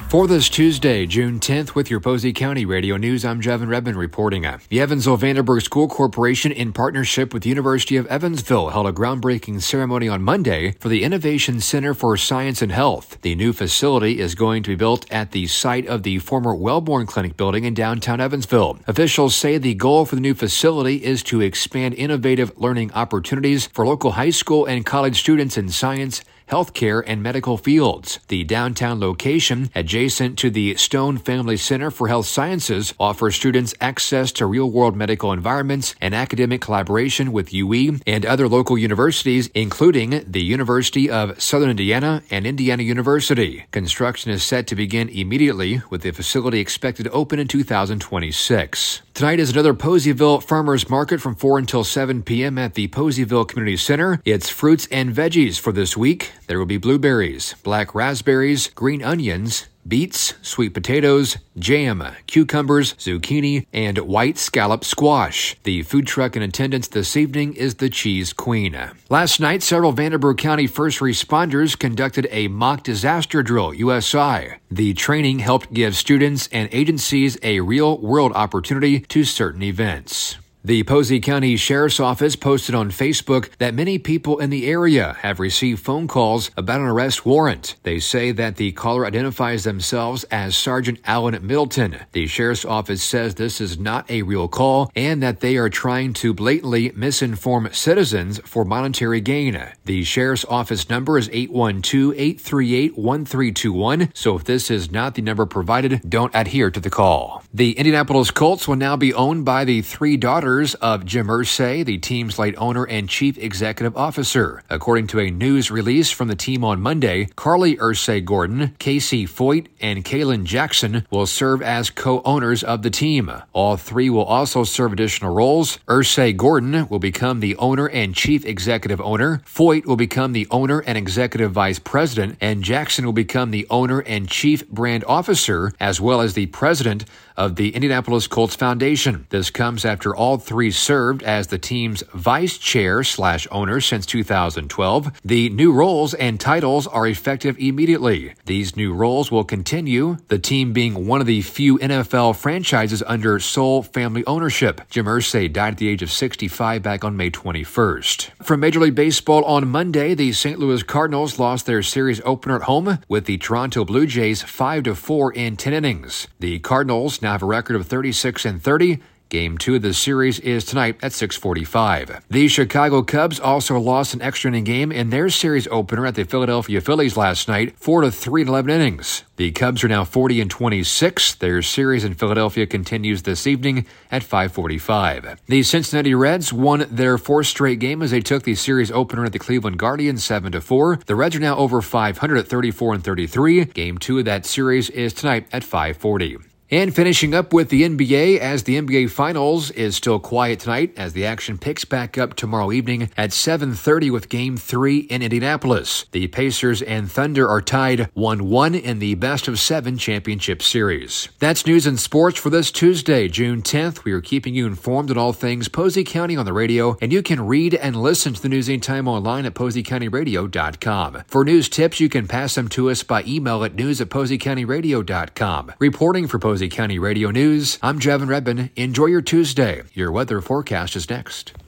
For this Tuesday, June 10th, with your Posey County Radio News, I'm Jevin Redman reporting. The Evansville-Vanderburgh School Corporation, in partnership with the University of Evansville, held a groundbreaking ceremony on Monday for the Innovation Center for Science and Health. The new facility is going to be built at the site of the former Wellborn Clinic building in downtown Evansville. Officials say the goal for the new facility is to expand innovative learning opportunities for local high school and college students in science, healthcare, and medical fields. The downtown location, adjacent to the Stone Family Center for Health Sciences, offers students access to real-world medical environments and academic collaboration with UE and other local universities, including the University of Southern Indiana and Indiana University. Construction is set to begin immediately, with the facility expected to open in 2026. Tonight is another Poseyville Farmers Market from 4 until 7 p.m. at the Poseyville Community Center. It's fruits and veggies for this week. There will be blueberries, black raspberries, green onions, beets, sweet potatoes, jam, cucumbers, zucchini, and white scallop squash. The food truck in attendance this evening is the Cheese Queen. Last night, several Vanderburgh County first responders conducted a mock disaster drill, USI. The training helped give students and agencies a real-world opportunity to certain events. The Posey County Sheriff's Office posted on Facebook that many people in the area have received phone calls about an arrest warrant. They say that the caller identifies themselves as Sergeant Alan Middleton. The Sheriff's Office says this is not a real call and that they are trying to blatantly misinform citizens for monetary gain. The Sheriff's Office number is 812-838-1321, so if this is not the number provided, don't adhere to the call. The Indianapolis Colts will now be owned by the three daughters of Jim Irsay, the team's late owner and chief executive officer. According to a news release from the team on Monday, Carly Irsay Gordon, Casey Foyt, and Kaylin Jackson will serve as co-owners of the team. All three will also serve additional roles. Irsay Gordon will become the owner and chief executive owner, Foyt will become the owner and executive vice president, and Jackson will become the owner and chief brand officer, as well as the president of the Indianapolis Colts Foundation. This comes after all three served as the team's vice chair/owner since 2012. The new roles and titles are effective immediately. These new roles will continue, the team being one of the few NFL franchises under sole family ownership. Jim Irsay died at the age of 65 back on May 21st. From Major League Baseball on Monday, the St. Louis Cardinals lost their series opener at home with the Toronto Blue Jays 5-4 in 10 innings. The Cardinals now have a record of 36-30. Game 2 of the series is tonight at 6:45. The Chicago Cubs also lost an extra inning game in their series opener at the Philadelphia Phillies last night, 4-3 in 11 innings. The Cubs are now 40-26. Their series in Philadelphia continues this evening at 5:45. The Cincinnati Reds won their fourth straight game as they took the series opener at the Cleveland Guardians 7-4. The Reds are now over 500 at 34-33. Game 2 of that series is tonight at 5:40. And finishing up with the NBA, as the NBA Finals is still quiet tonight as the action picks back up tomorrow evening at 7:30 with Game 3 in Indianapolis. The Pacers and Thunder are tied 1-1 in the best-of-7 championship series. That's news and sports for this Tuesday, June 10th. We are keeping you informed on all things Posey County on the radio, and you can read and listen to the news anytime online at PoseyCountyRadio.com. For news tips, you can pass them to us by email at news@PoseyCountyRadio.com. Reporting for Posey County Radio News, I'm Jevin Redman. Enjoy your Tuesday. Your weather forecast is next.